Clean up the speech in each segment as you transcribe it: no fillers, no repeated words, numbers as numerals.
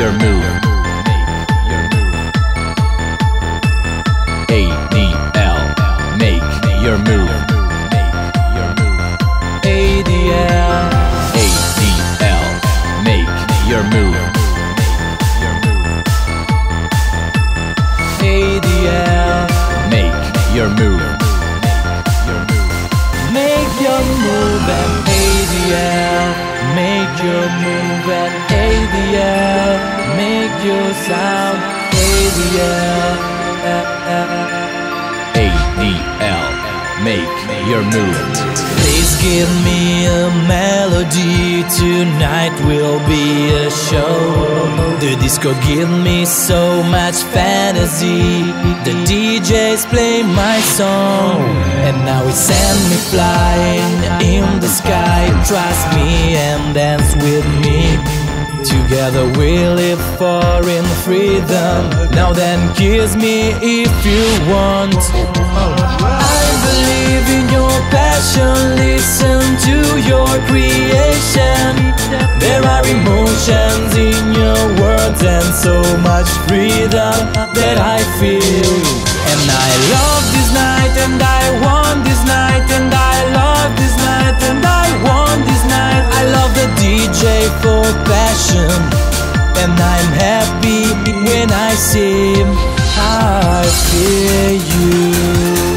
your move. ADL, make your move. ADL, ADL, make your move. ADL, make your move. Make your move and ADL, make your move and ADL, make your sound ADL. ADL, make your move. Please give me a melody, tonight will be a show. The disco give me so much fantasy. The DJs play my song, and now it send me flying in the sky. Trust me and dance with me. Together we live for in freedom. Now then kiss me if you want. I believe in your passion, listen to your creation. There are emotions in your words and so much freedom that I feel. And I love this night and I want this night, and I love this night and I want this night. I love the DJ for passion, and I'm happy when I see him. I feel you.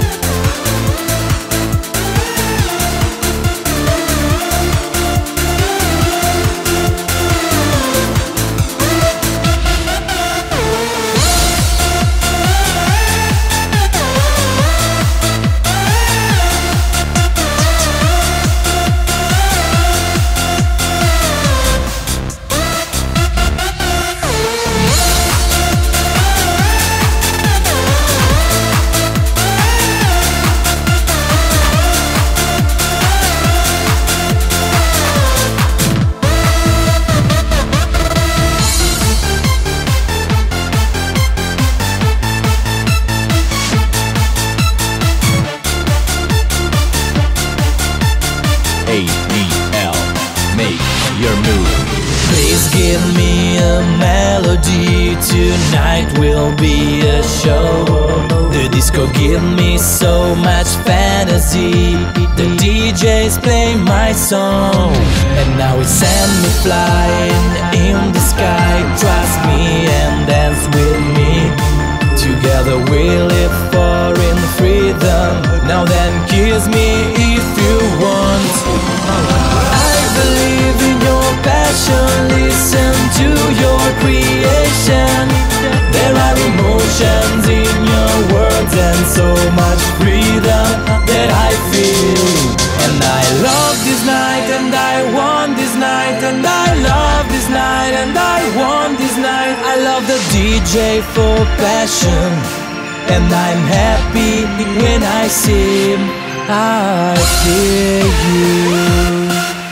ADL, make your move. Please give me a melody, tonight will be a show. The disco give me so much fantasy. The DJs play my song, and now it send me flying in the sky. Trust me and dance with me. Together we live for in freedom. Now then kiss me if you want. I believe in your passion, listen to your creation. There are emotions in your words and so much freedom that I feel. And I love this night and I want this night, and I love this night and I want this night. I love the DJ for passion, and I'm happy when I see him. I feel you.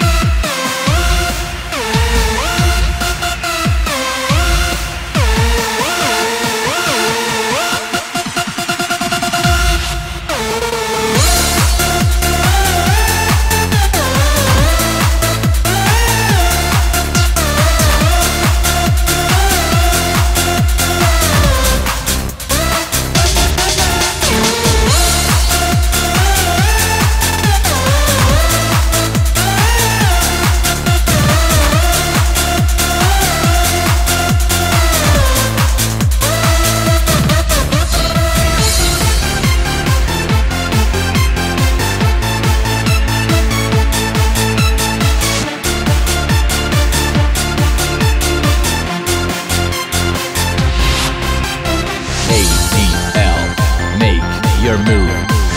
ADL, make your move.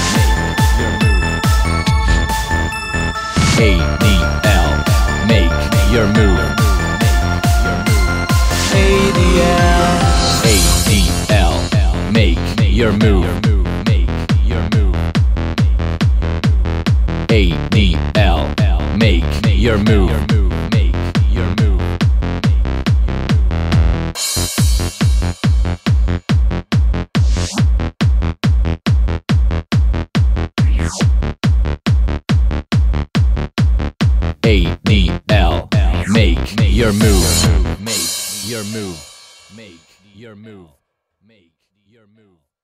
ADL, make your move. ADL, ADL, make your move. ADL, make your move. ADL, make your move. your move. Make your move. Make your move.